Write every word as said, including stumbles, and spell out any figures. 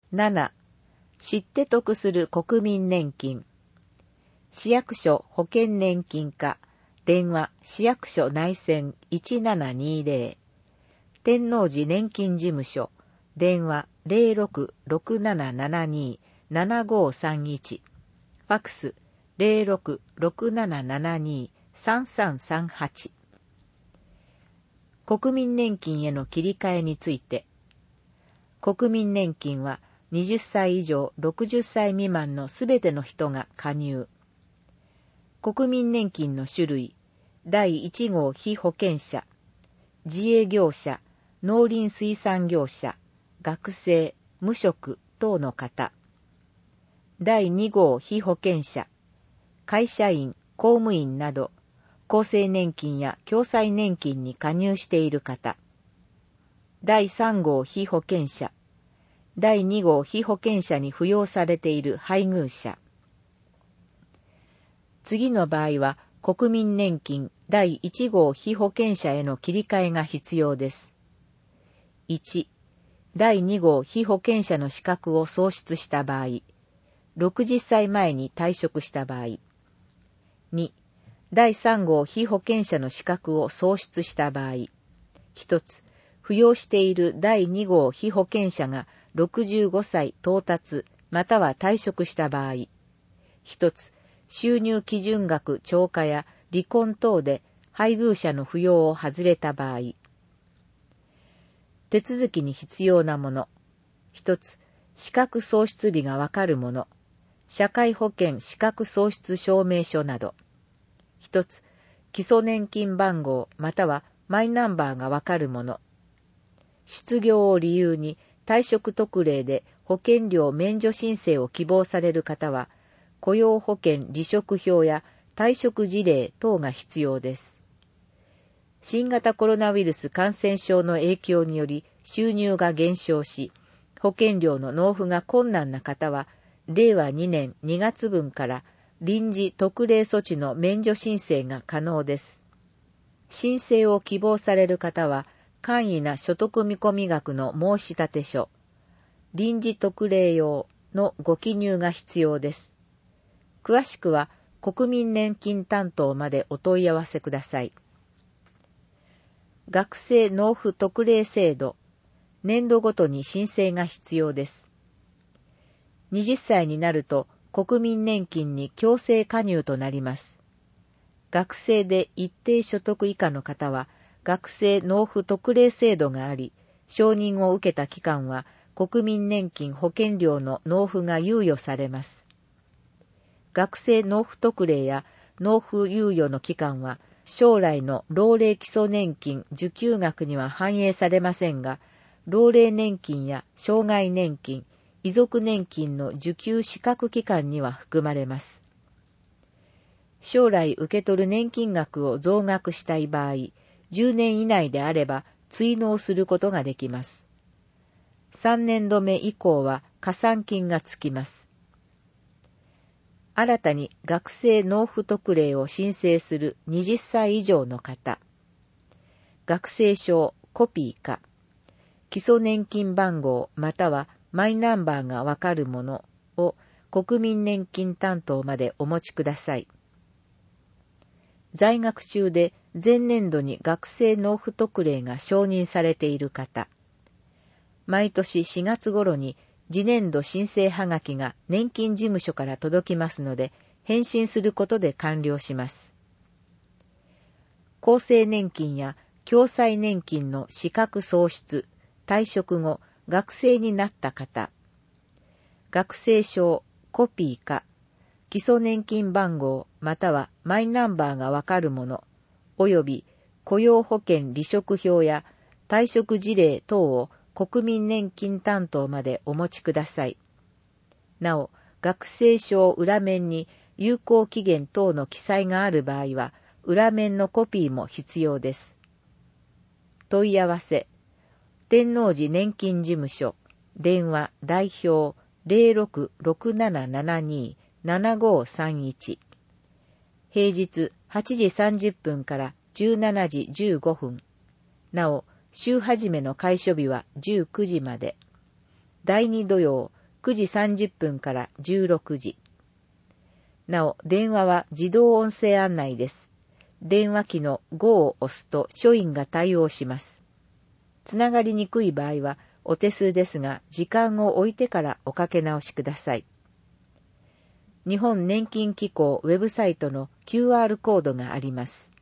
なな、知って得する国民年金。市役所保険年金課、電話市役所内線いちななにゼロ、天王寺年金事務所、電話 ゼロろく ろくななななに ななごさんいち、ファックス ゼロろく ろくななななに さんさんさんはち。国民年金への切り替えについて、国民年金ははたち以上ろくじゅっさい未満のすべての人が加入。国民年金の種類、だいいち号被保険者、自営業者、農林水産業者、学生、無職等の方。だいに号被保険者、会社員、公務員など、厚生年金や共済年金に加入している方。だいさん号被保険者、だいに号被保険者に扶養されている配偶者。次の場合は、国民年金だいいち号被保険者への切り替えが必要です。いち、だいに号被保険者の資格を喪失した場合、ろくじゅっさいまえに退職した場合。に、だいさん号被保険者の資格を喪失した場合。ひとつ、扶養しているだいに号被保険者がろくじゅうごさい到達または退職した場合。ひとつ、収入基準額超過や離婚等で配偶者の扶養を外れた場合。手続きに必要なもの。ひとつ、資格喪失日がわかるもの。社会保険資格喪失証明書など。ひとつ、基礎年金番号またはマイナンバーがわかるもの。失業を理由に退職特例で保険料免除申請を希望される方は、雇用保険離職票や退職事例等が必要です。新型コロナウイルス感染症の影響により収入が減少し、保険料の納付が困難な方は、れいわにねんにがつ分から臨時特例措置の免除申請が可能です。申請を希望される方は、簡易な所得見込み額の申立書、臨時特例用のご記入が必要です。詳しくは国民年金担当までお問い合わせください。学生納付特例制度、年度ごとに申請が必要です。はたちになると国民年金に強制加入となります。学生で一定所得以下の方は学生納付特例制度があり、承認を受けた期間は国民年金保険料の納付が猶予されます。学生納付特例や納付猶予の期間は将来の老齢基礎年金受給額には反映されませんが、老齢年金や障害年金、遺族年金の受給資格期間には含まれます。将来受け取る年金額を増額したい場合、じゅうねん以内であれば追納することができます。さんねんどめ以降は加算金がつきます。新たに学生納付特例を申請するはたち以上の方、学生証コピーか、基礎年金番号またはマイナンバーがわかるものを国民年金担当までお持ちください。在学中で前年度に学生納付特例が承認されている方、毎年しがつ頃に次年度申請はがきが年金事務所から届きますので、返信することで完了します。厚生年金や共済年金の資格喪失、退職後、学生になった方、学生証、コピーか、基礎年金番号またはマイナンバーがわかるもの、および雇用保険離職票や退職事例等を国民年金担当までお持ちください。なお、学生証裏面に有効期限等の記載がある場合は、裏面のコピーも必要です。問い合わせ、天王寺年金事務所、電話代表 ゼロろく ろくななななに ななごさんいち、平日はちじさんじゅっぷんからじゅうしちじじゅうごふん、なお、週始めの開所日はじゅうくじまで。だいに土曜、 くじさんじゅっぷんからじゅうろくじ。なお、電話は自動音声案内です。電話機のごを押すと署員が対応します。つながりにくい場合はお手数ですが、時間を置いてからおかけ直しください。日本年金機構ウェブサイトの キューアール コードがあります。